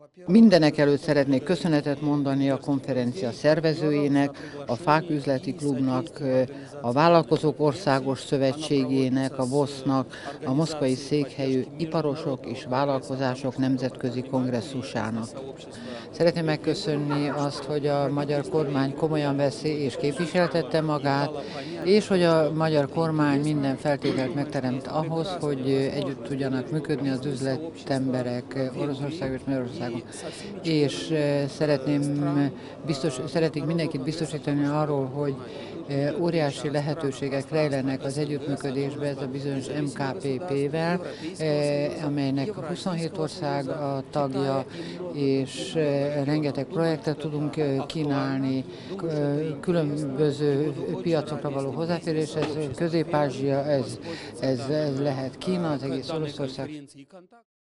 Mindenekelőtt szeretnék köszönetet mondani a konferencia szervezőjének, a Fák Üzleti Klubnak, a Vállalkozók Országos Szövetségének, a VOSZ-nak, a moszkvai székhelyű Iparosok és Vállalkozások Nemzetközi Kongresszusának. Szeretném megköszönni azt, hogy a magyar kormány komolyan veszi és képviseltette magát, és hogy a magyar kormány minden feltételt megteremt ahhoz, hogy együtt tudjanak működni az üzletemberek Oroszországon és Magyarországon. És szeretnék mindenkit biztosítani arról, hogy óriási lehetőségek rejlenek az együttműködésbe, ez a bizonyos MKPP-vel, amelynek 27 ország a tagja, és rengeteg projektet tudunk kínálni, különböző piacokra való hozzáférés, ez Közép-Ázsia, ez lehet Kína, az egész Oroszország.